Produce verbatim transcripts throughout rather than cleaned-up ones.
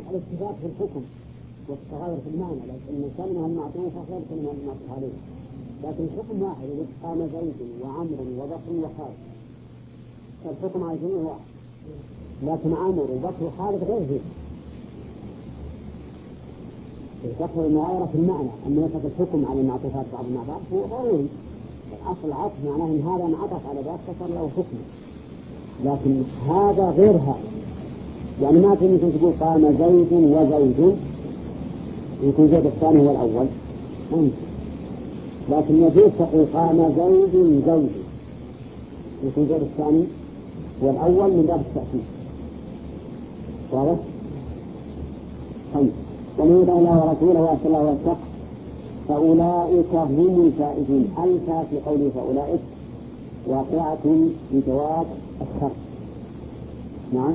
الاتفاق في الحكم والتغير في المعنى، لأن كلمة المعطوفة غير كلمة المعطوف عليها، لكن الحكم واحد، قام زيد وعمر وبكر وخالد، فالحكم على الجميع واحد، لكن عمر وبكر وخالد غير زيد. تدخل المغايرة في المعنى، أن يترك الحكم على المعطوفات بعض مع بعض هو ضروري. الأصل العطف معناه أن هذا انعطف على ذاك فصار له حكم، لكن هذا غير هذا. يعني ما تمكن تقول قام زيد وزيد يكون زيد الثاني هو الأول ممكن، لكن يجوز تقول قام زيد زيد يكون زيد الثاني هو الأول من باب التأكيد. واضح؟ طيب، ومن يطع الله ورسوله ويخشى الله ويتقى فأولئك هم الفائزون. ألف في قوله فأولئك واقعة بجواب الشرط. نعم،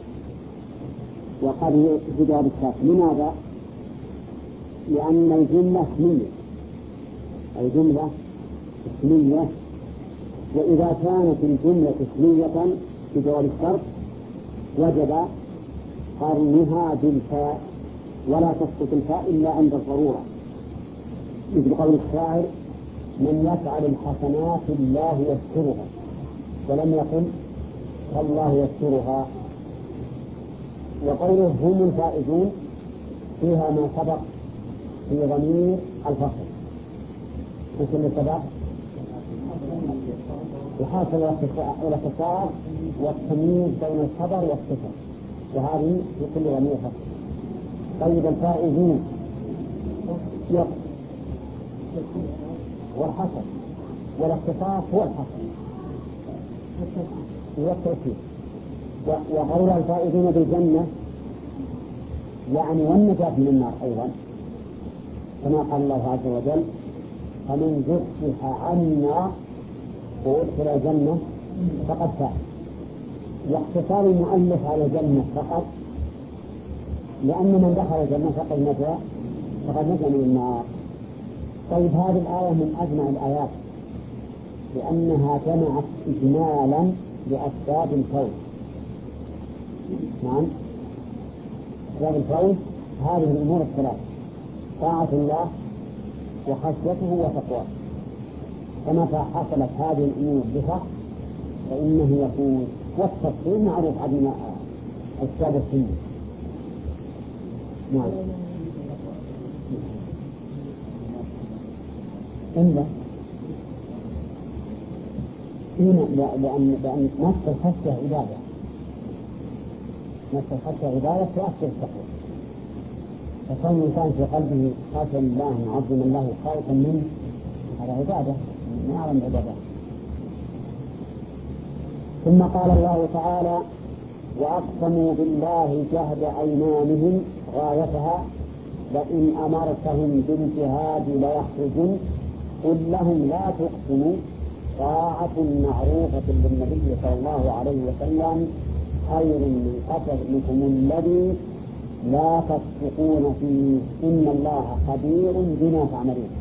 وقد بجواب الشرط. لماذا؟ لأن الجملة اسمية، الجملة اسمية، وإذا كانت الجملة اسمية بجواب الشرط وجب قرنها بالفاء، ولا تسقط الفاء إلا عند الضرورة، مثل قول الشاعر من يفعل الحسنات الله يذكرها، ولم يقل الله يذكرها. وقوله هم الفائزون فيها ما سبق في ضمير الفصل، مثل اللي سبق الحاصل والاختصار والتمييز بين الخبر والصفة، وهذه في كل ضمير فصل. طيب، الفائزون والحصر والاختصاص هو الحصر والتوكيد. وقول الفائزون بالجنة يعني والنجاة من النار أيضا، كما قال الله عز وجل فمن زحزح عن النار وأدخل الجنة فقد فاز. واختصار المؤلف على الجنة فقط لأن من دخل الجنة فقد نجا فقد نجا من النار. طيب، هذه الآية من أجمع الآيات لأنها جمعت إجمالا لأسباب الفوز. نعم، أسباب الفوز هذه الأمور الثلاث: طاعة الله وخشيته وتقواه. فمتى حصلت هذه الأمور بفقه فإنه يكون. والتفصيل معروف عندنا الكتاب السنة. نعم، إلا لأن لأن نفس الخشية عبادة، نفس الخشية عبادة تؤثر التقوى. فكون الإنسان في قلبه خاشعا لله معظما له خائفا منه هذا عبادة من أعظم العبادات. ثم قال الله تعالى وأقسموا بالله جهد أيمانهم غايتها لئن أمرتهم بالجهاد ليخرجن قل لهم لا تقسموا طاعة معروفة للنبي صلى الله عليه وسلم خير من قتلكم الذي لا تصدقون فيه إن الله خبير بما تعملون.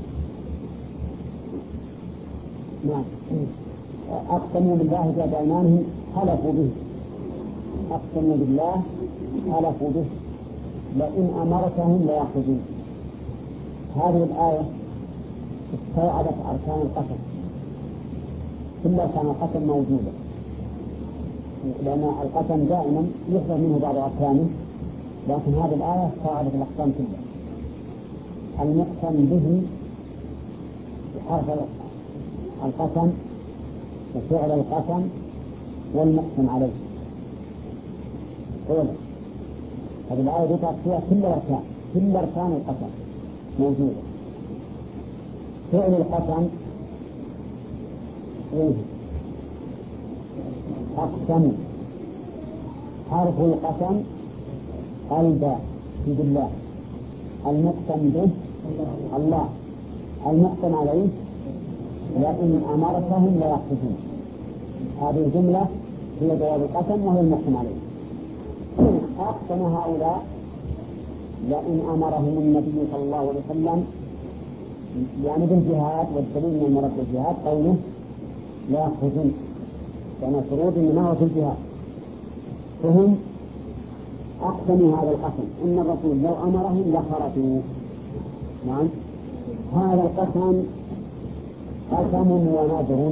نعم، أقسموا بالله جهد أيمانهم حلفوا به، أقسموا بالله حلفوا به لئن أمرتهم ليخرجون. هذه الآية استوعبت أركان القسم، كل أركان القسم موجودة، لأن القسم دائما يحذف منه بعض أركانه، لكن هذه الآية استوعبت الأقسام كلها. المقسم به بحرف القسم وفعل القسم والمقسم عليه. قول هذه الآية ذكرت فيها كل الأركان، كل أركان القسم موجودة. فعل القسم إيه؟ أقسم. حرف القسم الباء في بالله، المقسم به الله، المقسم عليه لئن أمرتهم ليخرجون. هذه الجملة هي جواب القسم وهي المقسم عليه. أقسم هؤلاء لئن أمرهم النبي صلى الله عليه وسلم يعني بالجهاد، والدليل من مرض الجهاد قوله لا يخرجون، لأن الخروج إنما هو في الجهاد، فهم أقسموا هذا القسم إن الرسول لو أمرهم لخرجوا. نعم، هذا القسم قسم ونذر،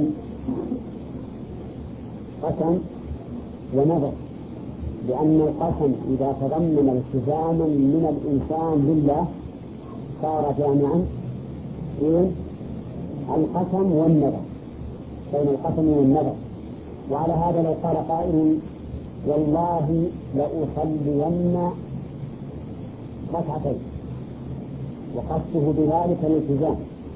قسم ونذر، لأن القسم إذا تضمن التزاما من الإنسان لله صار جامعا بين القسم والنذر، بين القسم والنذر. وعلى هذا لو قال قائل والله لأصلين ركعتين وقصده بذلك الالتزام،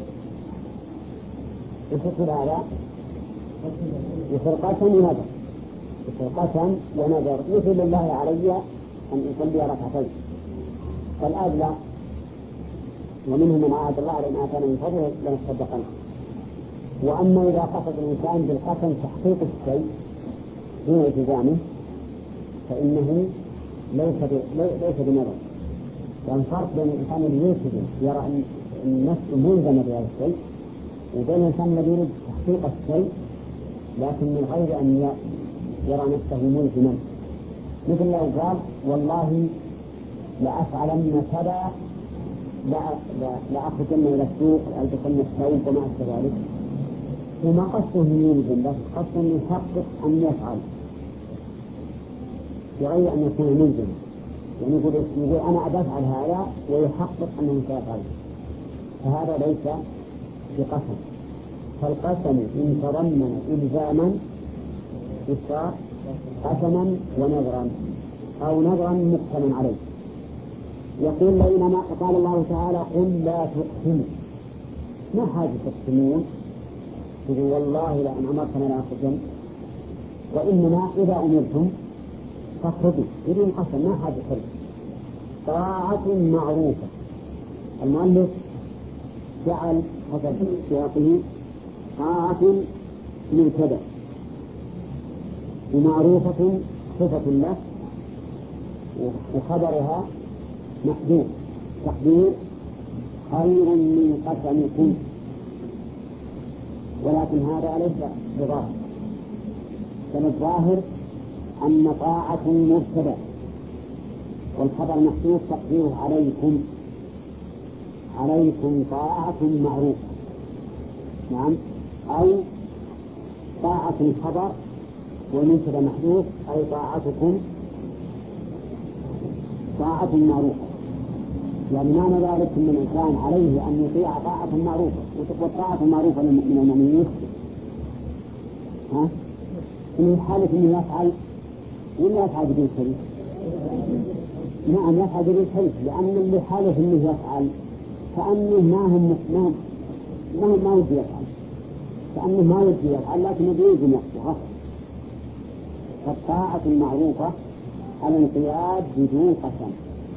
يصير هذا يصير قسم ونذر، يصير قسم ونذر مثل الله علي أن أصلي ركعتين، فالأولى ومنهم من عاهد الله لأن آتانا من فضله لنصدقن. وأما إذا قصد الإنسان بالقسم تحقيق الشيء دون التزامه فإنه ليس ليس بنذر، لأن فرق بين الإنسان الذي يلتزم يرى أن نفسه ملزمة بهذا الشيء وبين الإنسان الذي يريد تحقيق الشيء لكن من غير أن يرى نفسه ملزما. مثل لو قال والله لأفعلن كذا لأخرجن إلى السوق ألبسن الثوب وما أشبه ذلك، وما قصده يلزم بل قصده يحقق أن يفعل بغير أن يكون ملزما، يعني يقول, يقول أنا أفعل هذا ويحقق أنه سيفعل، فهذا ليس بقسم. فالقسم إن تضمن إلزاما يصار قسما ونذرا أو نذرا مقسما عليه. يقول بينما قال الله تعالى قل لا تقسموا، ما حاجة تقسمون؟ تقول والله لأن أمرتنا لا أقسم، وإنما إذا أمرتم فاخرجوا، بدون قسم ما حاجة تقسم. طاعة معروفة، المؤلف جعل حسب سياقه طاعة مبتدأ ومعروفة صفة له وخبرها محذوف تقدير خير من قسمكم، ولكن هذا ليس بظاهر، بل الظاهر أن طاعة مبتدأ والخبر محذوف تقديره عليكم، عليكم طاعة معروفة. نعم، أو طاعة الخبر والمبتدأ محذوف أي طاعتكم طاعة معروفة، يعني معنى ذلك أن الإنسان عليه أن يطيع طاعة معروفة، وتقوى طاعة معروفة من المؤمنين ها إن حالة أنه يفعل ولا يفعل بدون شريك. نعم يفعل بدون شريك، لأن اللي حالة أنه يفعل كأنه ما هم ما ما ما يجي يفعل، كأنه ما يجي يفعل لكن يجي نفسه غصب. فالطاعة المعروفة الانقياد بدون قسم،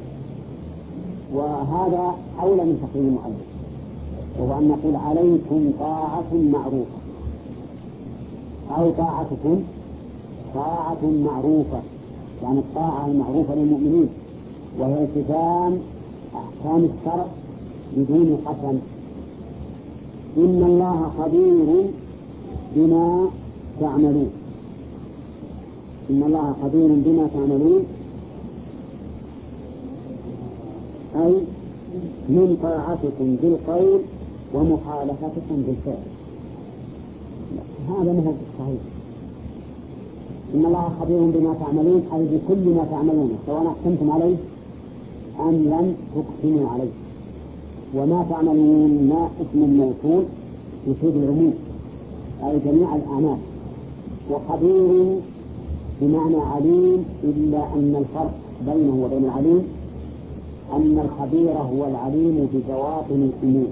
وهذا أولى من تقديم المؤلف، وهو أن نقول عليكم طاعة معروفة أو طاعتكم طاعة معروفة، يعني الطاعة المعروفة للمؤمنين وهي التزام أحكام الشرع بدون قسم. إن الله خبير بما تعملون، إن الله خبير بما تعملون أي من طاعتكم بالقول ومخالفتكم بالفعل. هذا مو صحيح. إن الله خبير بما تعملون أي بكل ما تعملون سواء أقسمتم عليه أم لم تقسموا عليه. وما تعملون ما اسم موصول يفيد العموم أي جميع الأعمال، وخبير بمعنى عليم، إلا أن الفرق بينه وبين العليم أن الخبير هو العليم ببواطن الأمور،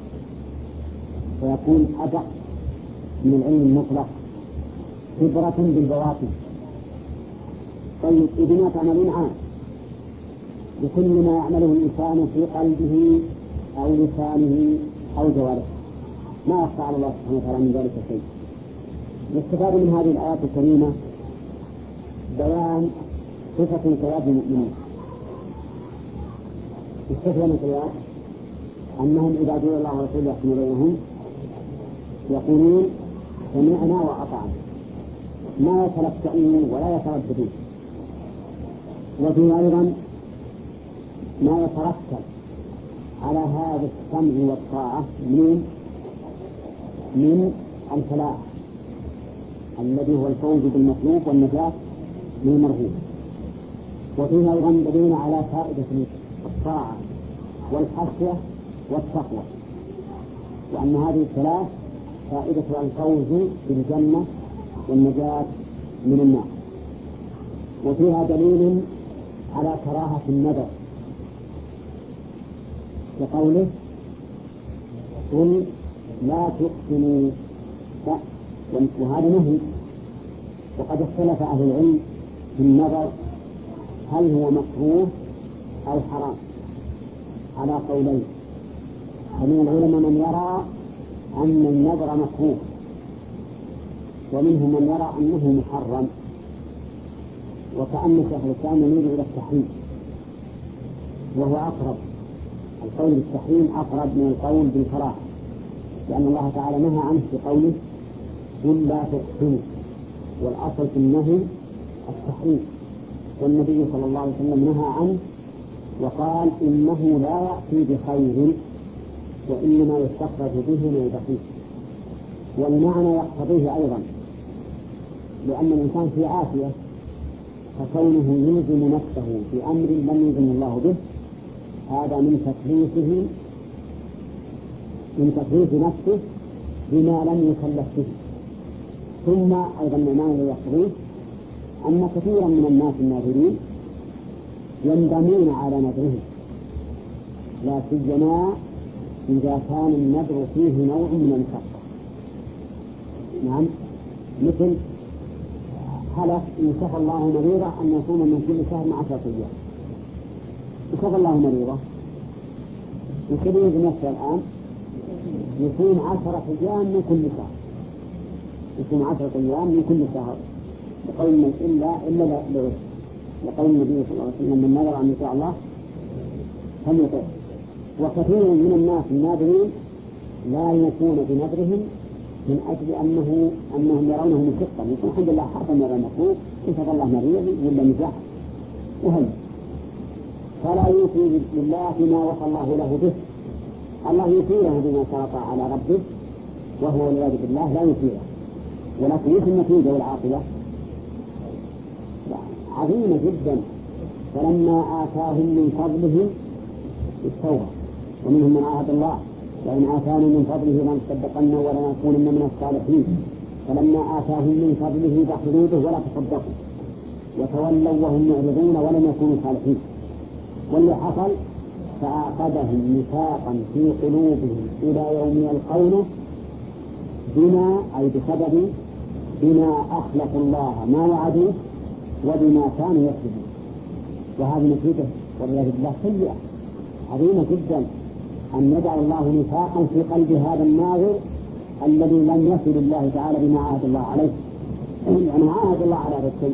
فيكون أدق من العلم المطلق خبرة بالبواطن. طيب إذا ما تعملون عام بكل ما يعمله الإنسان في قلبه أو لسانه أو جوارحه، ما يخفى على الله سبحانه وتعالى من ذلك شيء. يستفاد من هذه الآيات الكريمة بيان صفة انقياد المؤمنين. الصفة الانقياد أنهم إذا دعوا الله ورسوله يحكم بينهم يقولون سمعنا وأطعنا، ما يتلكؤون ولا يترددون. وفي أيضا ما يترتب على هذا السمع والطاعة من من الفلاح الذي هو الفوز بالمطلوب والنجاة من المرغوب. وفيه أيضا دليل على فائدة الطاعة والخشية والتقوى، وأن هذه الثلاث فائدة الفوز بالجنة والنجاة من النار. وفيها دليل على كراهة النذر كقوله قل لا تقسموا، وهذا نهي. وقد اختلف أهل العلم في النذر هل هو مكروه أو حرام على قولين، ومن العلماء من يرى أن النذر مكروه، ومنهم من يرى أنه محرم، وكأن شيخ الإسلام يميل إلى التحريم، وهو أقرب. القول بالتحريم أقرب من القول بالكراهة، لأن الله تعالى نهى عنه في قوله قل لا تقسموا، والأصل في النهي التحريم، والنبي صلى الله عليه وسلم نهى عنه وقال إنه لا يأتي بخير وإنما يستخرج به من البخيل. والمعنى يقتضيه أيضا، لأن الإنسان في عافية، فكونه يلزم نفسه بأمر لم يلزم الله به هذا من تكليفه من تكليف نفسه بما لم يكلف به. ثم أيضا المعنى الذي يقتضيه أن كثيرا من الناس الناظرين يندمون على نذرهم، لا سيما إذا كان النذر فيه نوع من المشقة. نعم، مثل حلف إن شفى الله مريضة أن يصوم من كل شهر مع عشرة أيام، شفى الله مريضة وكبير نفسه الآن يصوم عشرة أيام من كل شهر، يصوم عشرة أيام من كل شهر لقول إلا إلا لعذر، لقول النبي صلى الله عليه وسلم من نذر أن يطيع الله فليطع. وكثير من الناس الناذرين لا يكون بنذرهم من أجل أنه أنهم يرونه مشقا، يقول الحمد لله حرم يرى المفروض إن شاء الله مريض ولا مزاح وهل، فلا يوفي لله بما وصى الله له به. الله يثيره بما شرط على ربه، وهو والعياذ بالله لا يثيره، ولكن يثير النتيجة والعاقبة عظيمة جدا. فلما آتاهم من فضله استوى، ومنهم من عاهد الله وإن آتاني من فضله لنصدقن ولنكونن من الصالحين، فلما آتاهم من فضله بخلوا به ولا تصدقوا وتولوا وهم معرضون ولم يكونوا صالحين. واللي حصل فأعقدهم نفاقا في قلوبهم إلى يوم يلقونه بما أي بسبب بما أخلقوا الله ما وعدوه وبما كانوا يكذبون. وهذه نتيجة والعياذ بالله سيئة عظيمة جدا، أن يجعل الله نفاقا في قلب هذا الناظر الذي لم يصل الله تعالى بما عاهد الله عليه، يعني عاهد الله على هذا الشيء.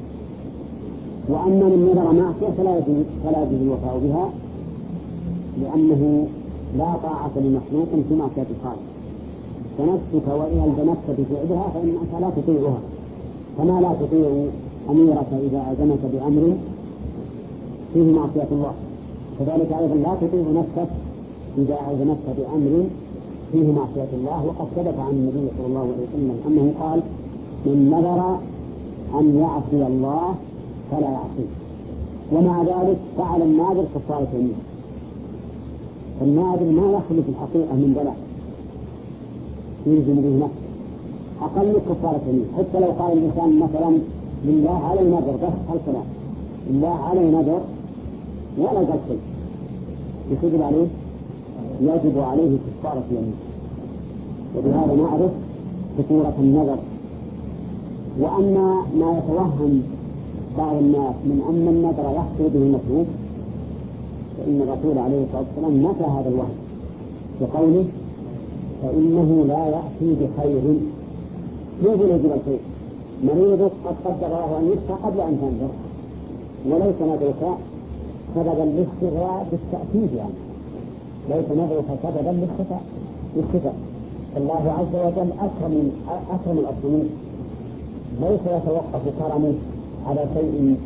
وأما من نذر معصية فلا يجوز فلا يجوز الوفاء بها، لأنه لا طاعة لمخلوق في معصية الخالق. فنفسك وإن التمست بفعلها فإنك لا تطيعها، كما لا تطيع أميرك إذا أعزمك بأمر فيه معصية الله، كذلك أيضا لا تطيع نفسك إذا أعزمتك بأمر فيه معصية الله. وقد ثبت عن النبي صلى الله عليه وسلم أنه قال من نذر أن يعصي الله فلا يعصيه، ومع ذلك فعل الناذر كفارة يمين. فالناذر ما يخلو في الحقيقة من بلاء يلزم به نفسه أقل كفارة يمين. حتى لو قال الإنسان مثلا لله علي نذر بس هالكلام لله علي نذر ولا قال شيء يجب عليه يجب عليه كفارة يمين. وبهذا نعرف خطورة النذر. وأما ما يتوهم بعض الناس من أن النذر يحصل به المطلوب، فإن الرسول عليه الصلاة والسلام نفى هذا الوهم بقوله فإنه لا يأتي بخير. كيف يجب الخير؟ مريضك قد قدر الله أن يشفى قبل أن تنذر، وليس نذرك سببا للشفاء بالتأكيد، يعني ليس نذرك سببا للشفاء. الله عز وجل أكرم أكرم الأكرمين، ليس يتوقف كرمه على شيء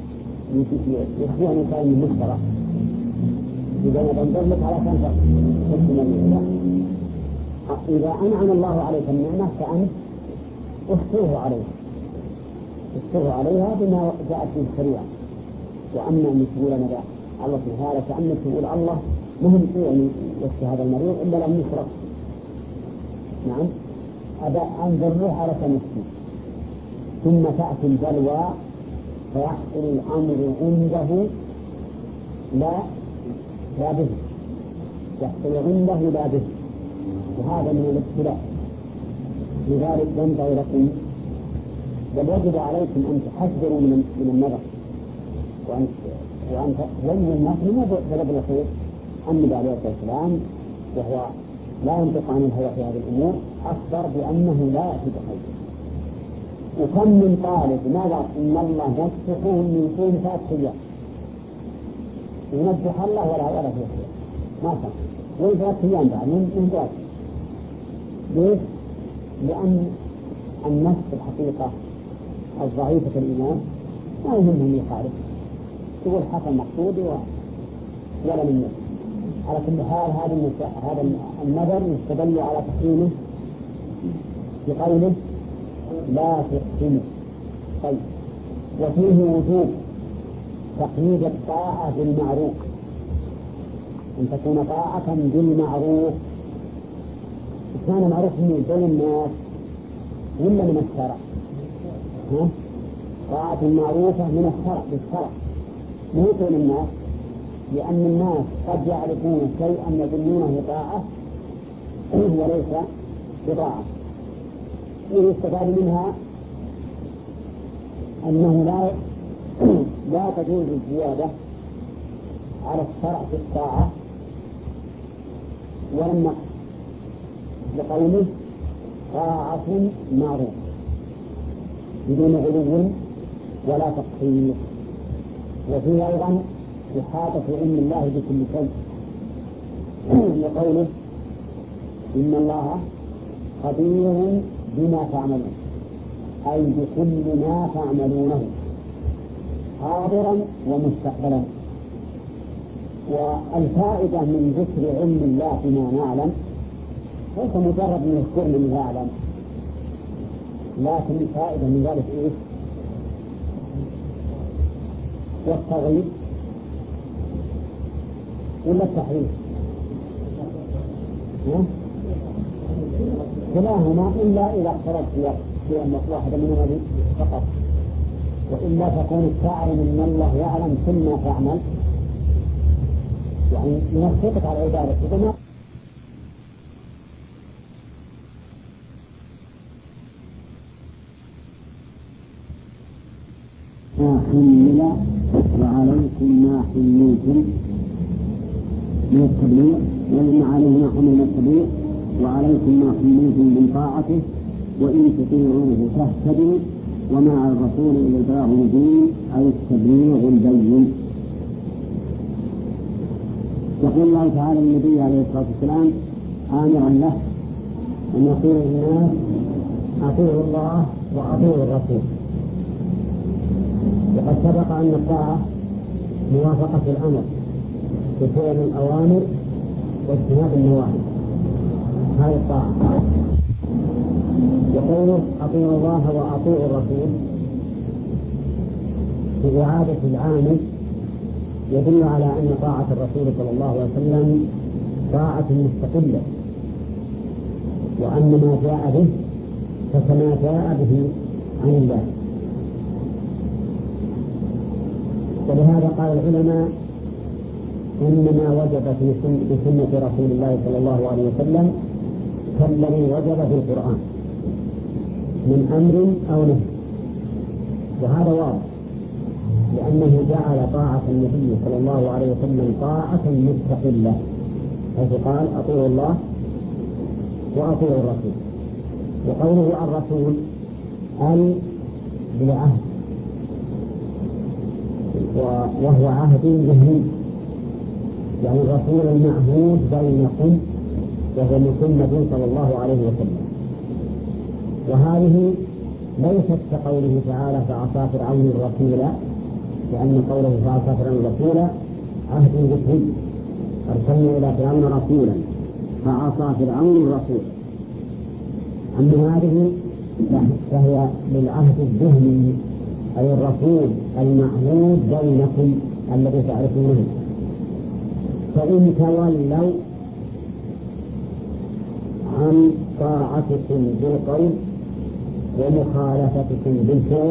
يخبرني كان من مشترى إذا نظر لك على كان تسمى الإله. إذا أنعم الله عليك النعمة فأنت اشكره عليها اشكره عليها بما جاءت في الشريعة. وأما أن تقول أنا الله سبحانه كأنك تقول الله مهم يعني يشفي هذا المريض إلا لم يشرك. نعم أبا أنظر على كنفسي ثم تأتي البلوى فيحصل الأمر عنده لا لا به يحصل عنده لا به وهذا من الابتلاء. لذلك ينبغي لكم بل يجب عليكم أن تحذروا من من النظر وأن وأن تولوا الناس من بلد الخير. النبي عليه الصلاة والسلام وهو لا ينطق عن الهوى في هذه الأمور أخبر بأنه لا يأتي بخير. وكم من طالب نظر إن الله ينصحه من طول ثلاث أيام ينجح الله ولا ولا في خير ما صار وين ثلاث أيام بعد من من ذلك. ليش؟ لأن النفس الحقيقة الضعيفة الإيمان ما يهمهم يخالف تقول حسن مقصود ولا من نفس. على كل حال هذا هذا النظر يستدل على تحريمه بقوله لا تقسموا. طيب وفيه وجوب تقييد الطاعة بالمعروف أن تكون طاعة بالمعروف. كان معروف من بين الناس ولا من الشرع؟ ها؟ طاعة معروفة من الشرع بالشرع مو بين الناس لأن الناس قد يعرفون شيئا يظنونه طاعة وليس بطاعة. ويستفاد منها أنه لا لا تجوز الزيادة على الشرع في الطاعة ولا النقص لقوله طاعة معروفة بدون غلو ولا تقصير. وفيه أيضا إحاطة علم الله بكل شيء لقوله إن الله خبير بما تعملون أي بكل ما تعملونه حاضرا ومستقبلا. والفائدة من ذكر علم الله بما نعلم ليس مجرد من الذكر من يعلم لكن الفائدة من ذلك إيه؟ والتغيير ولا التحريف كلاهما إلا إذا اقتربت في أن واحدة منهما فقط وإلا تكون تعلم أن الله يعلم كل ما تعمل يعني ينفقك على عبادة. ما حمل وعليكم ما حملتم من التبليغ وإن عليه ما حمل من التبليغ وعليكم ما حملتم من طاعته وإن تطيعوه تهتدوا وما على الرسول إلا البلاغ المبين أي التبليغ البين. يقول الله تعالى النبي عليه الصلاة والسلام آمرا له أن يقول للناس أطيعوا الله وأطيعوا الرسول. وقد سبق أن الطاعة موافقة الأمر بفعل الأوامر واجتناب النواهي هذه الطاعة. يقول أطيعوا الله وأطيعوا الرسول في إعادة العامل يدل على أن طاعة الرسول صلى الله عليه وسلم طاعة مستقلة وأن ما جاء به فكما جاء به عن الله. ولهذا قال العلماء إنما وجب في سنة رسول الله صلى الله عليه وسلم كالذي وجب في القرآن من أمر أو نهي. وهذا واضح لأنه جعل طاعة النبي صلى الله عليه وسلم طاعة مستقلة حيث قال أطيعوا الله وأطيعوا الرسول. وقوله الرسول أي بالعهد وهو عهد ذهني يعني الرسول المعهود بينكم وهو محمد صلى الله عليه وسلم. وهذه ليست كقوله تعالى فعصى فرعون الرسول لأن قوله فأرسل فرعون رسولا عهد ذكري، أرسلنا إلى فرعون رسولا فعصى فرعون الرسول. أما هذه فهي للعهد الذهني، أي الرسول المعهود بينكم الذي تعرفونه. فإن تولوا عن طاعتكم بالقول ومخالفتكم بالفعل،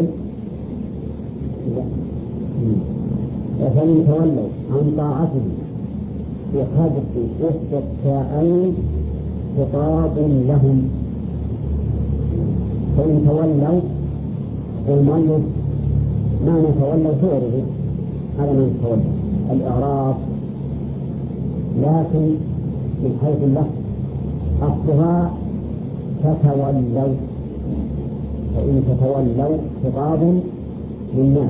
فإن تولوا عن طاعتهم بحذف إحدى التاءين خطاب لهم. فإن تولوا المؤلف ما نتولوا فعله، هذا ما نتولوا الإعراب، لكن من حيث اللفظ أصلها تتولوا. فإن تتولوا خطاب للناس،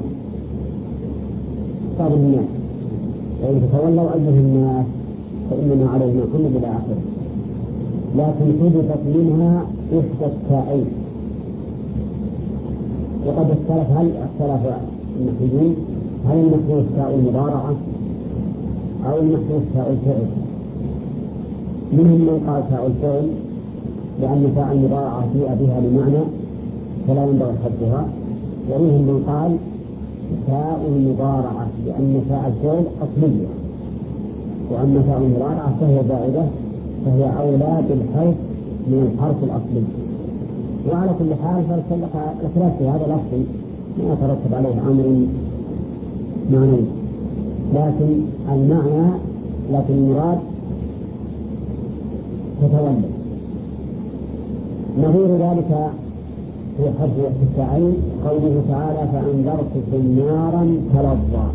خطاب للناس، وإن تتولوا أيها الناس فإنما علينا كل إلى آخره. لكن حدثت منها إحدى التاءين. وقد اختلف هل اختلف النحويين هل المحذوف تاء المضارعة أو المحذوف تاء الفعل. منهم من قال تاء الفعل لأن تاء المضارعة جيء بها بمعنى فلا ينبغي حذفها، ومنهم من قال تاء المضارعة لأن تاء الفعل أصلية، وأما تاء المضارعة فهي زائدة فهي أولى بالحذف من الحرف الأصلي. وعلى كل حال فالخلاف في هذا الأصل ما يترتب عليه أمر معنوي، لكن المعنى لكن المراد تتولى. نظير ذلك في حرف التاءين قوله تعالى فأنذرتكم نارا تلظى.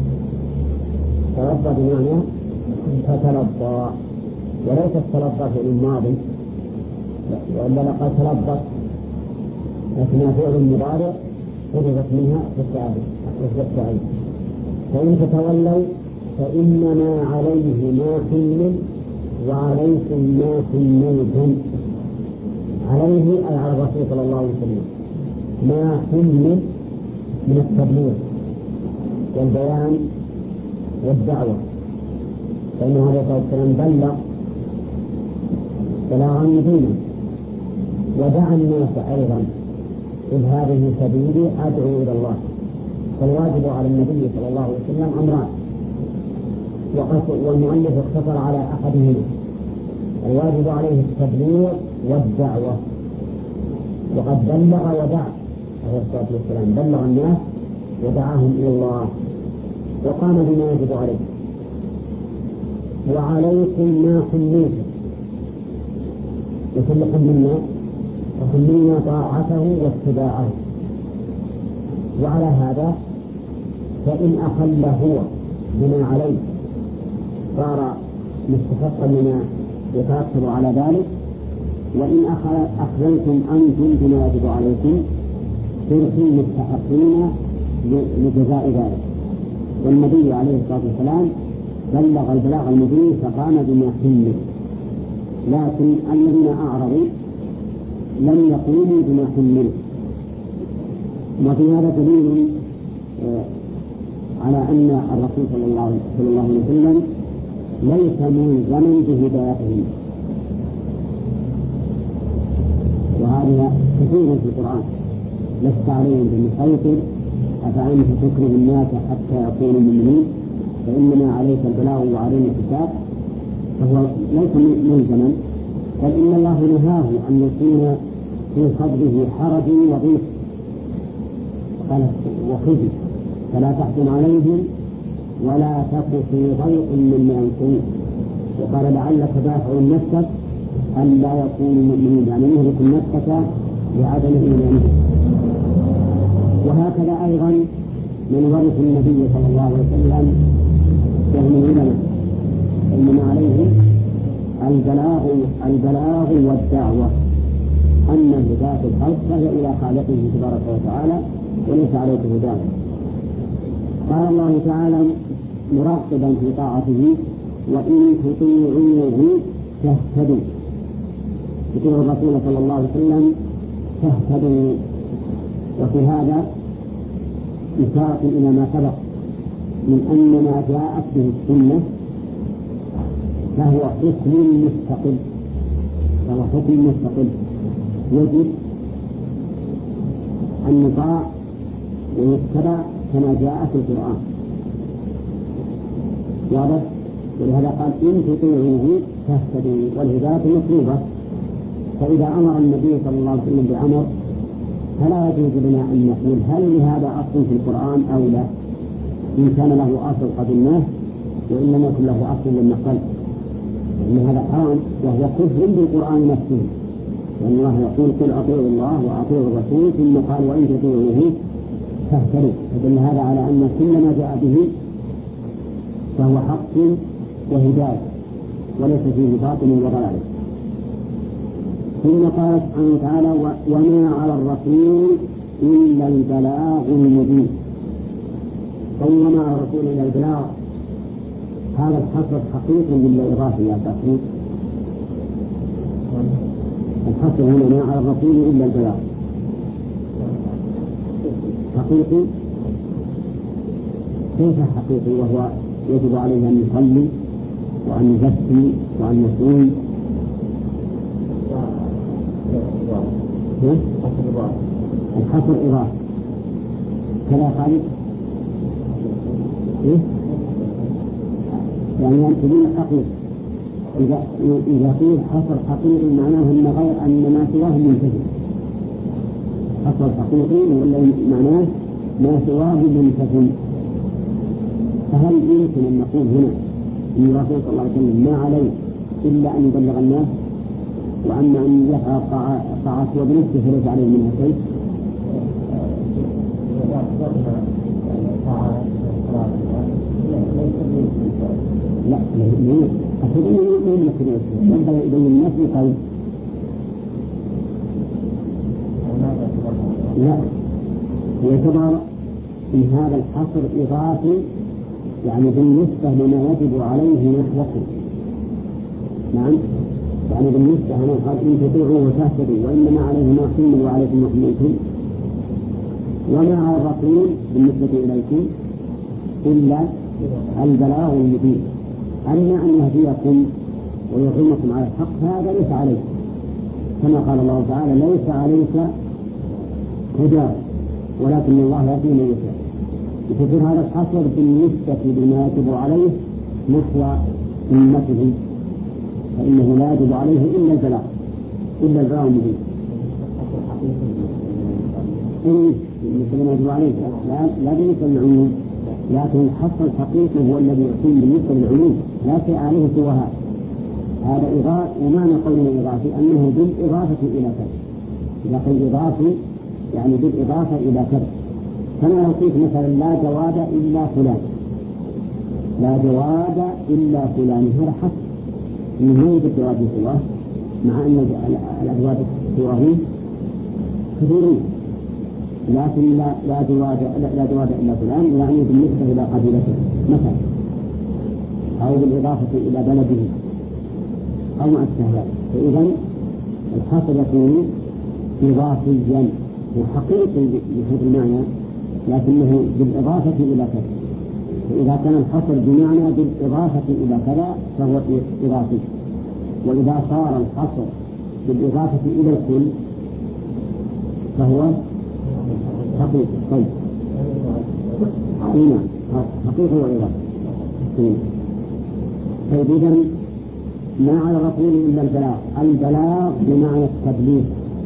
تلظى بمعنى فتلظى، وليس تلظى في الماضي، وإلا لقد تلظت، لكنها فعل مضارع حذفت منها في التاءين. فإن تتولوا فإنما عليه ما حمل وعليكم ما حملتم. عليه أي على الرسول صلى الله عليه وسلم ما حمل من التبليغ والبيان والدعوة، فإنه عليه الصلاة والسلام بلغ بلاغا مبينا ودعا الناس أيضا إذ هذه سبيلي أدعو إلى الله. فالواجب على النبي صلى الله عليه وسلم أمران، والمؤلف اقتصر على أحدهما. الواجب عليه التبليغ والدعوة، وقد بلغ ودعا عليه الصلاة والسلام، بلغ الناس ودعاهم إلى الله وقام بما يجب عليه. وعليكم ما حملتم، وكل حملنا وحملنا طاعته واتباعه. وعلى هذا فإن أخل هو بما عليه صار مستحقا لما يترتب على ذلك، وإن أخللتم أنتم بما يجب عليكم صرتم مستحقين لجزاء ذلك. والنبي عليه الصلاة والسلام بلغ البلاغ المبين فقام بما حمل، لكن الذين أعرضوا لم يقوموا بما حملوا. وفي هذا دليل على أن الرسول صلى الله عليه وسلم ليس ملزما بهدايتهم، وهذا كثير في القرآن: لست عليهم بمسيطر أفأنت تكره الناس حتى يكونوا مؤمنين فإنما عليك البلاغ وعلينا الحساب. فهو ليس ملزما، بل إن الله نهاه أن يكون في صدره حرج وضيق، قال وخزي فلا تحزن عليهم ولا تك في ضيق مما ينكرون. وقال لعلك دافع نفسك أن لا يكونوا مؤمنين، يعني يهلك نفسك لعدم إيمانهم. وهكذا أيضا من ورث النبي صلى الله عليه وسلم وهم العلماء، إنما عليهم البلاغ البلاغ والدعوة، أن هداية الخلق فهي إلى خالقه تبارك وتعالى وليس عليك هداية. قال الله تعالى مراقبا في طاعته: وإن تطيعوه تهتدوا. يطيع الرسول صلى الله عليه وسلم تهتدوا. وفي هذا إشارة إلى ما سبق من أن ما جاءت به السنة فهو حكم مستقل، فهو حكم مستقل يجب أن يطاع ويتبع كما جاء في القرآن. واضح؟ ولهذا قال إن تطيعوه تهتدوا، والهداية مطلوبة. فإذا أمر النبي صلى الله عليه وسلم بأمر فلا يجوز لنا أن نقول هل لهذا أصل في القرآن أو لا، إن كان له أصل قبلناه وإن لم يكن له أصل لم نقل، لأن هذا حرام وهو كفر بالقرآن نفسه. لأن الله يقول قل أطيعوا الله وأطيعوا الرسول ثم قال وإن تطيعوه تهتدوا، فدل هذا على أن كل ما جاء به فهو حق وهداية وليس فيه باطل وضلال. ثم قال سبحانه وتعالى وما على الرسول إلا البلاغ المبين. وما على الرسول إلا البلاغ، هذا الحصر حقيقي بالإضافة إلى التأكيد. الحصر هنا ما على الرسول إلا البلاغ حقيقي. كيف حقيقي وهو يجب عليه أن يصلي وأن يزكي وأن يصوم؟ الحصر إضافة كذا خالد إيه؟ يعني يمكن حقيقي. إذا إذا قيل حصر حقيقي معناه أن غير أن ما سواه منتهي. حصر حقيقي ولا معناه ما سواه منتهي. فهل يمكن أن نقول هنا إن الرسول صلى الله عليه وسلم ما عليه إلا أن يبلغ الناس، وأما أن يفعل طاعات وبنفسه فليس عليه منها شيء؟ لا لا أخذ أنه ما يمكن أن ينبغي إليه الناس بقول لا، يعتبر إن هذا الحصر إضافي يعني بالنسبة لما يجب عليه نحوه. نعم، يعني بالنسبة أنا قال إن تطيعوا وتهتدوا وإنما عليه ما حمل وعليكم ما حملتم. وما على الرسول بالنسبة إليكم إلا البلاغ المبين. أما أن يهديكم ويعينكم على الحق هذا ليس عليكم، كما قال الله تعالى ليس عليك هدى ولكن الله يهدي من يشاء. يصير هذا الحصر بالنسبة لما يجب عليه نحو أمته، فإنه لا يجب عليه إلا البلاغ إلا البلاغ المبين. إيه بالنسبة لما يجب عليه لا لا بالنسبة للعموم، لكن الحصر الحقيقي هو الذي يكون بالنسبة للعموم لا شيء عليه سوى هذا. هذا إضافة، ومعنى قولنا إضافي أنه بالإضافة إلى كذا. إذا قيل إضافي يعني بالإضافة إلى كذا، كما لو قلت مثلا لا جواد إلا فلان، لا جواد إلا فلان، هذا حصر إنه ما يوجد جواد سواه، مع أن الأجواد سواه كثيرون، لكن لا لا جواد لا جواد إلا فلان يعني بالنسبة إلى قبيلته مثلا، أو بالإضافة إلى بلده أو ما أشبه ذلك. فإذا الحصر يكون إضافيا وحقيقي بحيث المعنى لكنه بالإضافة إلى كذا. فإذا كان الحصر بمعنى بالإضافة إلى كذا فهو إضافي، وإذا صار الحصر بالإضافة إلى الكل فهو حقيقي. طيب هنا حقيقي وإضافي. طيب إذن ما على الرسول إلا البلاغ. البلاغ بمعنى التبليغ،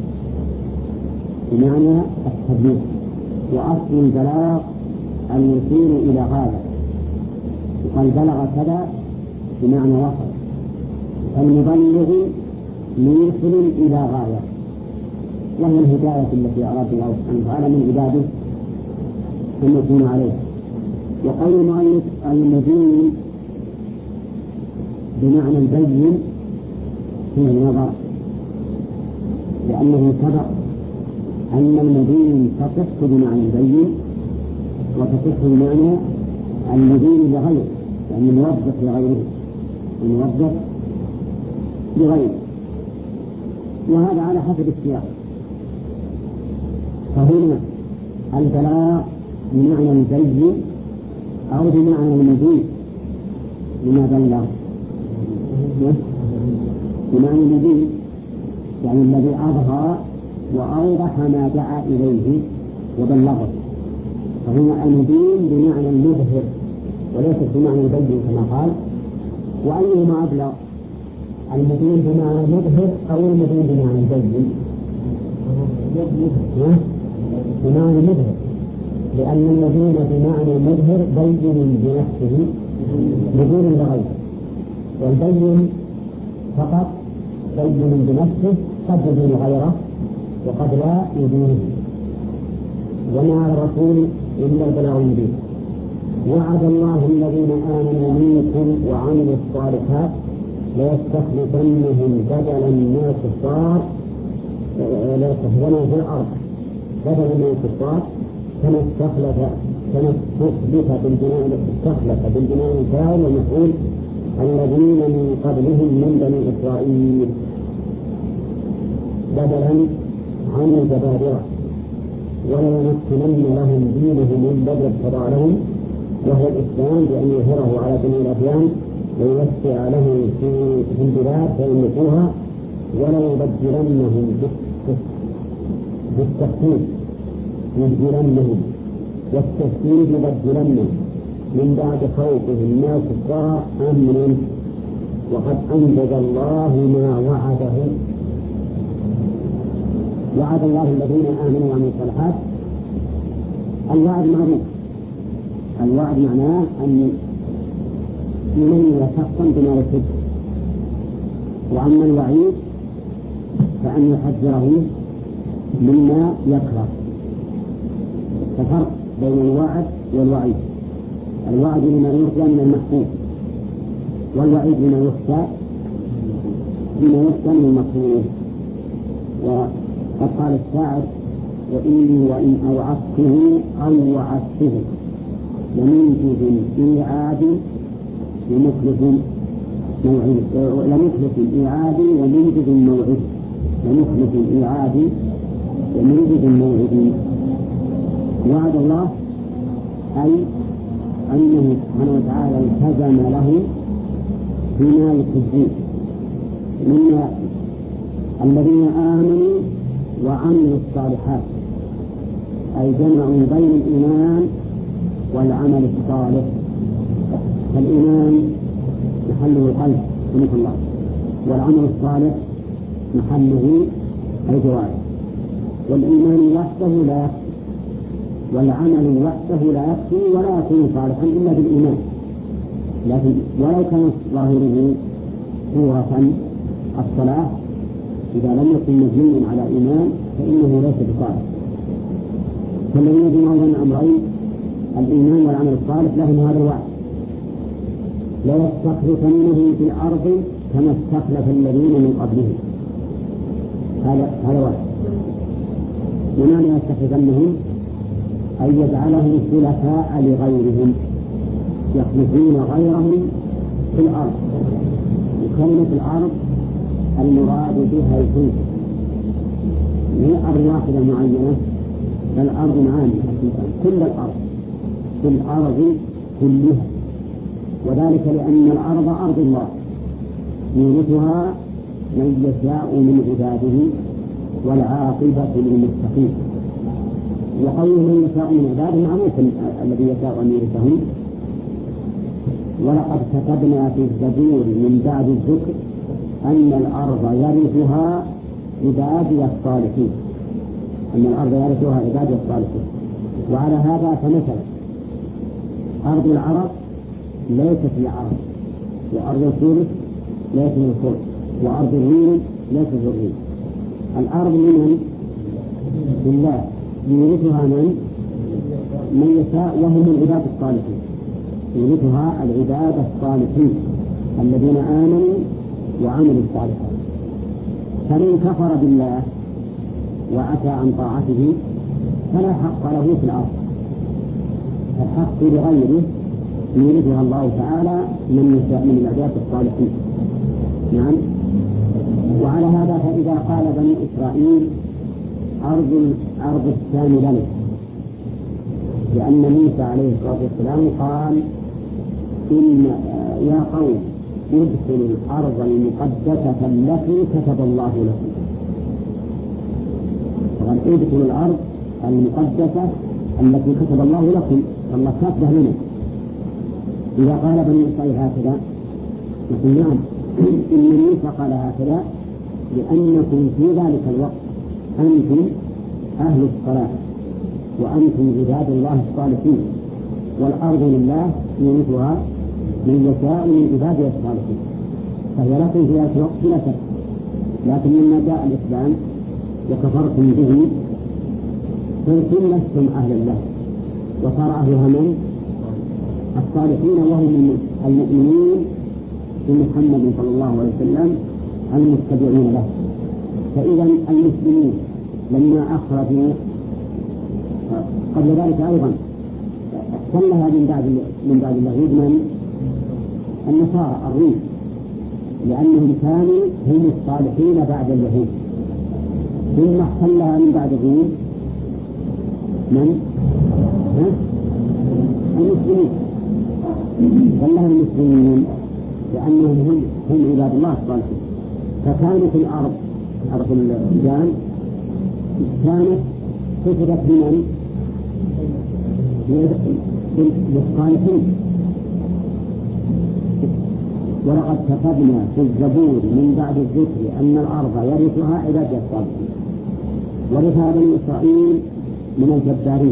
بمعنى التبليغ، وأصل البلاغ أن يشير إلى غاية، وقال بلغ كذا بمعنى وصل. فالمبلغ موصل إلى غاية، وهي الهداية التي أراد الله سبحانه وتعالى من عباده أن يكون عليه. وقول المؤلف المبين بمعنى البين فيه نظر، لأنه سبق أن المبين تصح بمعنى البين وتصح بمعنى المبين لغيره، يعني الموظف لغيره، الموظف لغيره، وهذا على حسب السياق. فهنا البلاغ بمعنى البين أو بمعنى المزيد لما بلغ بمعنى المزيد يعني الذي أظهر وأوضح ما دعا إليه وبلغه، فهنا المبين بمعنى المظهر وليس بمعنى البين كما قال. وأيهما أبلغ، المبين بمعنى المظهر أو المبين بمعنى البين؟ بمعنى المظهر، لأن المبين بمعنى المظهر بين بنفسه بدون لغيره، والبين فقط بين بنفسه قد يبين غيره وقد لا يبينه. وما على الرسول إلا البلاغ المبين. وعد الله الذين آمنوا منكم وعملوا الصالحات ليستخلفنهم بدلا من الكفار ليستخلفنهم في الأرض بدلا من الكفار كما استخلف كما استخلف بالبناء استخلف بالبناء الفاعل والمفعول الذين من قبلهم من بني إسرائيل بدلا عن الجبابرة، وليمكنن لهم دينهم الذي ارتضى لهم وهو الإسلام بأن يظهره على جميع الأديان ويوسع لهم في البلاد فيملكوها، وليبدلنهم بالتخفيف يبدلنهم والتخفيف يبدلنهم من بعد خوفهم ما كفار أمنا وقد أنجز الله ما وعده. وعد الله الذين آمنوا وعملوا الصالحات. الوعد معروف، الوعد معناه أن يمني شخصا بما يحب، وأما الوعيد فأن يحذره مما يكره. ففرق بين الوعد والوعيد، الوعد لما يخشى من المحبوب، والوعيد لما يخشى لما يخشى من المكروه. وقد قال الشاعر: وإني وإن أوعدته أو وعدته لمنجز إيعاد لمخلف موعد لمخلف إيعاد ومنجز موعد لمخلف إيعاد ومنجز موعد. وعد الله أي أنه سبحانه وتعالى التزم له بما يحبون من الذين آمنوا وعملوا الصالحات، أي جمعوا بين الإيمان والعمل الصالح. فالإيمان محله القلب سبحانه الله، والعمل الصالح محله الجوارح. والإيمان وحده لا يكفي، والعمل وحده لا يكفي ولا يكون صالحا إلا بالإيمان، لكن ولو كان ظاهره صورة الصلاة إذا لم يكن مبنيا على إيمان فإنه ليس بصالح. فالذين يجمعون بين الأمرين الإيمان والعمل الصالح لهم هذا الوعد: ليستخلفنهم في الأرض كما استخلف الذين من قبلهم. هذا هذا وعد. وما ليستخلفنهم أن يجعلهم خلفاء لغيرهم، يخلفون غيرهم في الأرض. وكلمة الأرض المراد بها الجنس، هي أرض واحدة معينة، بل أرض عامة كل الأرض، في الأرض كلها. وذلك لأن الأرض أرض الله يورثها من يشاء من عباده والعاقبة للمتقين. وقوله من يشاء من عباده معروف الذي يشاء أن يورثهم. ولقد كتبنا في الزبور من بعد الذكر أن الأرض يرثها عبادي الصالحين، أن الأرض يرثها عبادي الصالحين. وعلى هذا فمثلا أرض العرب ليست للعرب، وأرض الفرس ليست للفرس، وأرض الروم ليست للروم. الأرض لمن؟ لله، يورثها من؟ من يشاء وهم العباد الصالحين، يورثها العباد الصالحين الذين آمنوا وعملوا الصالحات. فمن كفر بالله وعتى عن طاعته فلا حق له في الأرض، الحق لغيره يورثها الله تعالى من يشاء من العباد الصالحين. نعم. وعلى هذا فإذا قال بني إسرائيل أرض أرض الشام لنا، لأن موسى عليه الصلاة والسلام قال إن يا قوم ادخلوا الأرض المقدسة التي كتب الله لكم. قال ادخلوا الأرض المقدسة التي كتب الله لكم، الله كاتبه لنا. إذا قال بني إسرائيل هكذا نقول نعم، إن موسى قال هكذا لأنكم في ذلك الوقت أنتم أهل الصلاة وأنتم عباد الله الصالحين، والأرض لله يورثها من يشاء من عباده الصالحين، فهي لكم في ذلك الوقت لا شك. لكن لما جاء الإسلام وكفرتم به صرتم لستم أهل الله، وصار أهلها من الصالحين وهم المؤمنين بمحمد صلى الله عليه وسلم المتبعين له. فإذا المسلمين لما أخرجوا قبل ذلك أيضا احتلها من بعد من بعد اليهود من النصارى الروم، لأنهم كانوا هم الصالحين بعد اليهود. ثم احتلها من بعد الروم من المسلمين، احتلها المسلمين لأنهم هم هم عباد الله الصالحين. فكانت الأرض أرض الجان كانت كتبت بمن؟ للصالحين. ولقد كتبنا في الزبور من بعد الذكر أن الأرض يرثها عباد الصالحين. ورثها بني إسرائيل من الجبارين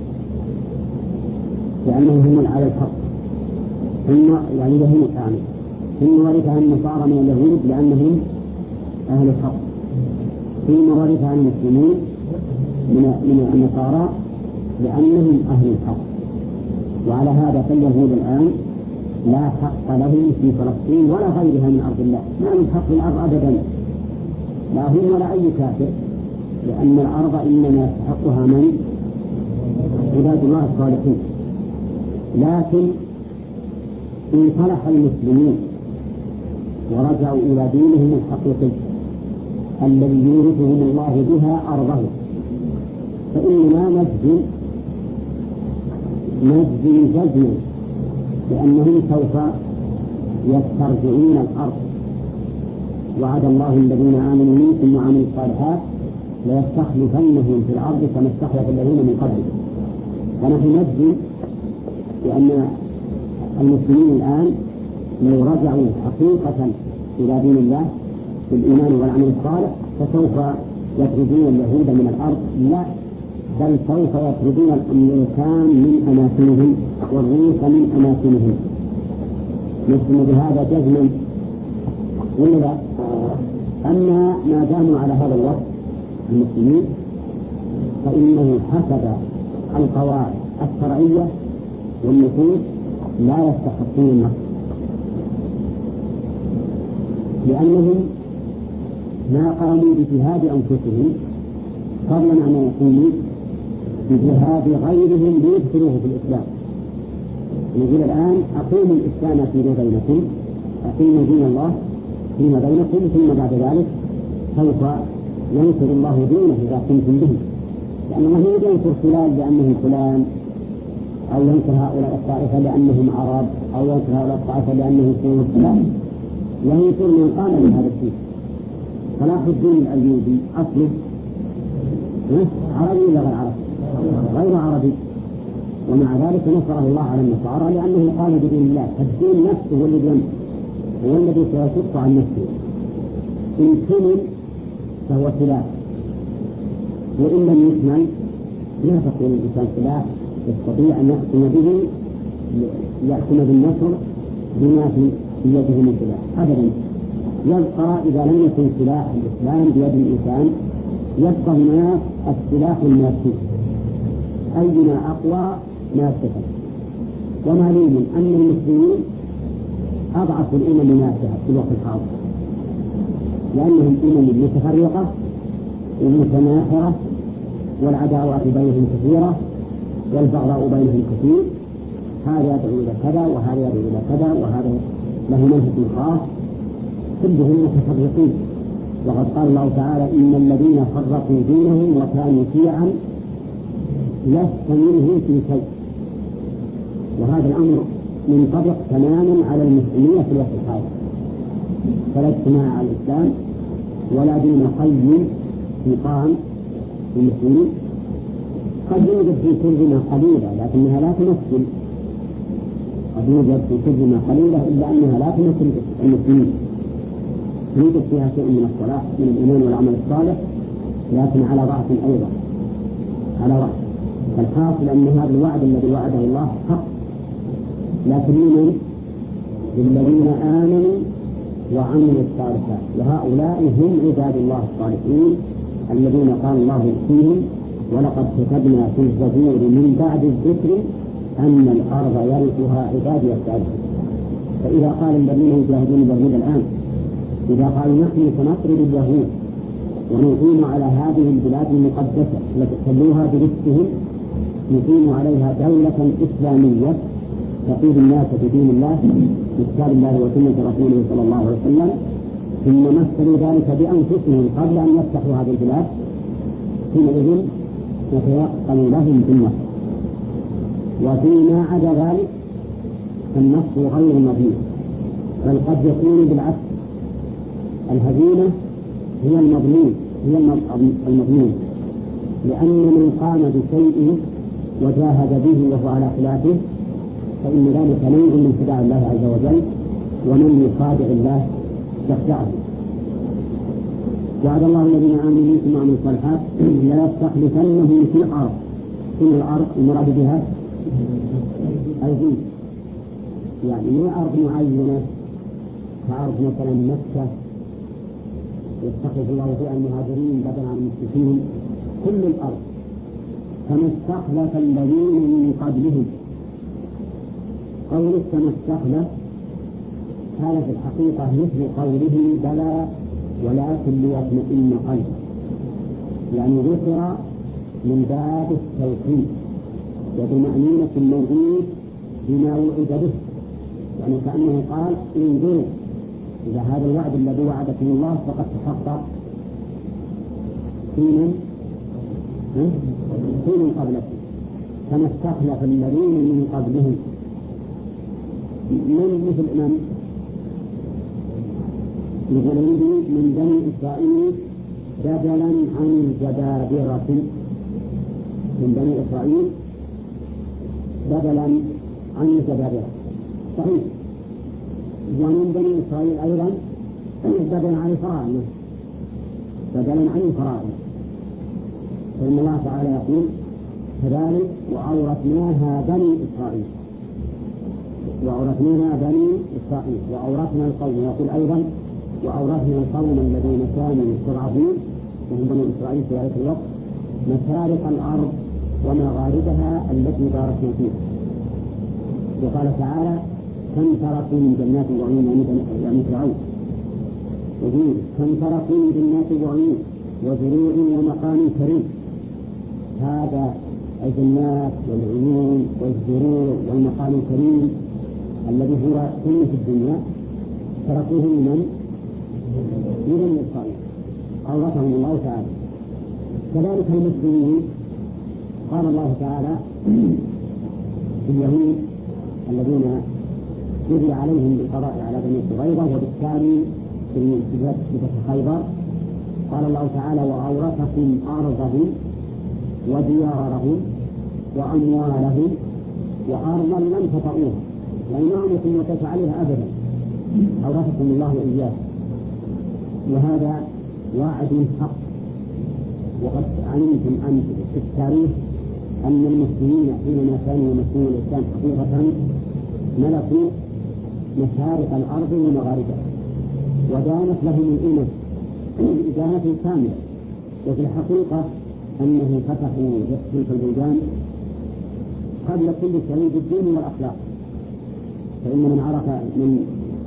لأنهم هم على الحق، ثم يعني لهم الثاني. ثم ورثها النصارى من اليهود لأنهم أهل الحق، ثم ورثها المسلمين من من النصارى لأنهم أهل الحق. وعلى هذا فاليهود الآن لا حق لهم في فلسطين ولا غيرها من أرض الله، ما من حق الأرض أبدا، لا هم ولا أي كافر، لأن الأرض إنما يستحقها من عباد الله الصالحين. لكن إن صلح المسلمين ورجعوا إلى دينهم الحقيقي الذي يورثهم الله بها أرضه، فإننا نجزم نجزم جزما لأنهم سوف يسترجعون الأرض. وعد الله الذين آمنوا منكم وعملوا الصالحات ليستخلفنهم في الأرض كما استخلف الذين من قبلهم. ونحن نجزم لأن المسلمين الآن لو رجعوا حقيقة إلى دين الله بالإيمان والعمل الصالح فسوف يطردون اليهود من الأرض، لا بل سوف يطردون الأمريكان من أماكنهم والروس من أماكنهم. نجزم بهذا جزما ولا لا؟ أما ما داموا على هذا الوقت المسلمين فإنه حسب القواعد الشرعية والنصوص لا يستحقون النصر، لأنهم ما قاموا بجهاد أنفسهم قبل أن يقوموا بجهاد غيرهم ليدخلوه في الإسلام. نقول الآن أقيموا الإسلام فيما بينكم، أقيموا دين الله فيما بينكم، ثم بعد ذلك سوف ينصر الله دينه إذا قمتم به، لأن الله لا ينصر فلان لأنه فلان، أو ينصر هؤلاء الطائفة لأنهم عرب، أو ينصر هؤلاء الطائفة لأنهم سورة، لا، ينصر من قام بهذا الشيء. صلاح الدين الأيوبي أصله عربي ولا غير عربي؟ غير عربي، ومع ذلك نصره الله على النصارى لأنه قام بدين الله. فالدين نفسه هو الذي هو الذي سيشق عن نفسه، إن كمل فهو سلاح، وإن لم يكمل لا تكون الإنسان سلاح يستطيع أن يحكم به يحكم بالنصر بما في يده من سلاح أبدا. يبقى إذا لم يكن سلاح الإسلام بيد الإنسان يبقى هناك السلاح المادي، أينا أقوى ناسفا. ومعلوم أن المسلمين أضعف الأمم ناسفة في الوقت الحاضر، لأنهم أمم متفرقة ومتناحرة، والعداوات بينهم كثيرة والبغضاء بينهم كثير، هذا يدعو إلى كذا وهذا يدعو إلى كذا وهذا له منهج خاص، كلهم متفرقين. وقد قال الله تعالى إن الذين فرقوا دينهم وكانوا شيعا لست منه في شيء. وهذا الأمر منطبق تماما على المسلمين في الوقت الحاضر، فلا اجتماع على الإسلام ولا دين قيم يقام في المسلمين. قد يوجد في كلمة قليلة لكنها لا تمثل، قد يوجد في كلمة قليلة إلا أنها لا تمثل المسلمين، يوجد فيها شيء من الصلاح من الإيمان والعمل الصالح لكن على ضعف أيضا، على ضعف. فالحاصل أن هذا الوعد الذي وعده الله حق، لكن لمن؟ للذين آمنوا وعملوا الصالحات، وهؤلاء هم عباد الله الصالحين الذين قال الله فيهم ولقد كتبنا في الزبور من بعد الذكر أن الأرض يرثها عبادي الصالحون. فإذا قال الذين يجاهدون بالهدى الآن، إذا قالوا نحن سنطرد اليهود ونقيم على هذه البلاد المقدسة التي احتلوها برزقهم، نقيم عليها دولة إسلامية تقيد الناس بدين الله بكتاب الله وسنة رسوله صلى الله عليه وسلم، ثم مثلوا ذلك بأنفسهم قبل أن يفتحوا هذه البلاد، حينئذ يتيقن لهم بالنصر. وفيما عدا ذلك النصر غير مضمون، بل قد يكون بالعكس، الهزيمة هي المضمون هي المضمون لأن من قام بشيء وجاهد به وهو على خلافه فإن ذلك نوع من خداع الله عز وجل، ومن يخادع الله يخدعه. وعد الله الذين آمنوا منكم وعملوا الصالحات لا يستخلفنهم في الأرض. في الأرض المراد بها الجنس، يعني مو أرض معينة كأرض مثلا مكة يستخلف الله فيها المهاجرين بدلا عن المشركين، كل الأرض كما استخلف الذين من قبلهم. قوله كما استخلف هذا في الحقيقة مثل قوله بلى ولكن ليطمئن قلبه، يعني ذكر من باب التوحيد وبمعنينة الموعود بما وعد به، يعني كأنه قال انظروا إذا هذا الوعد الذي وعدكم الله فقد تحقق في من في من قبلكم كما استخلف الذين من قبلهم. من مثل من يقولون من بني إسرائيل بدلا عن الجبابرة، من بني إسرائيل بدلا عن الجبابرة صحيح، ومن بني إسرائيل أيضا بدلا عن الفراعنة بدلا عن الفراعنة فإن الله تعالى يقول كذلك وأورثناها بني إسرائيل وأورثناها بني إسرائيل وأورثنا القوم، يقول أيضا وأورثنا القوم الذين كانوا يستضعفون وهم بني إسرائيل في ذلك الوقت مشارق الأرض ومغاربها التي باركنا فيها. وقال تعالى كم تركوا من جنات وعيون يعني فرعون، وجود كم تركوا من جنات وعيون وزروع ومقام كريم. هذا الجنات والعيون والزروع والمقام الكريم الذي هو سنة الدنيا تركوه من من إسرائيل أورثهم الله تعالى. كذلك المسلمين قال الله تعالى في اليهود الذين يجري عليهم بالقضاء على بني قريظة وبالتالي في فتح خيبر قال الله تعالى وأورثكم أرضهم وديارهم وأموالهم وأرضا لم تطئوها، يعني ما أمكن وقف عليها أبدا، أورثكم الله إياه. وهذا وعد حق. وقد علمتم أن في التاريخ أن المسلمين حينما كانوا يمثلون الإسلام حقيقة ملكوا مشارق الأرض ومغاربها ودانت لهم الأمم إدانة كاملة، وفي الحقيقة أنهم فتحوا تلك البلدان قبل كل شيء بالدين والأخلاق. فإن من عرف من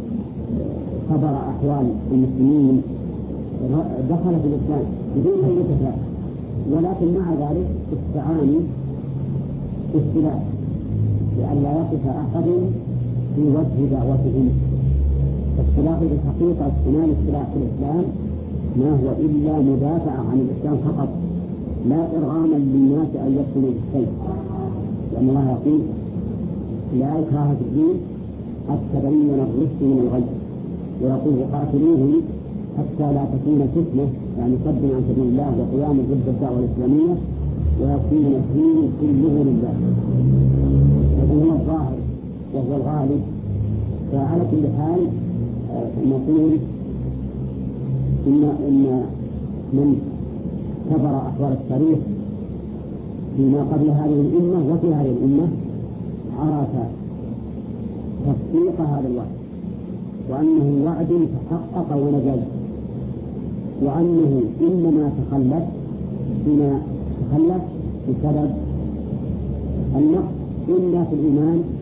خبر أحوال المسلمين دخل في الإسلام بدون أن يتفاعل، ولكن مع ذلك استعانوا بالسلاح لئلا يقف أحد في وجه دعوتهم. فالسلاح في الحقيقة استعمال السلاح في الإسلام ما هو إلا مدافع عن الإسلام فقط، لا إرغاما للناس أن يدخلوا في الشيء، لأن الله يقول لا إكراه في الدين قد تبين الرشد من الغي، ويقول قاتلوهم حتى لا تكون فتنة، يعني صد عن سبيل الله وقيام ضد الدعوة الإسلامية ويكون الدين كله لله. هذا هو الظاهر وهو الغالب. فعلى كل حال نقول إن إن من كبر أحوال التاريخ فيما قبل هذه الأمة وفي هذه الأمة عرف تصديق هذا الوعد، وأنه وعد تحقق ونجز، وأنه إنما تخلف بما تخلف بسبب النقص إلا في الإيمان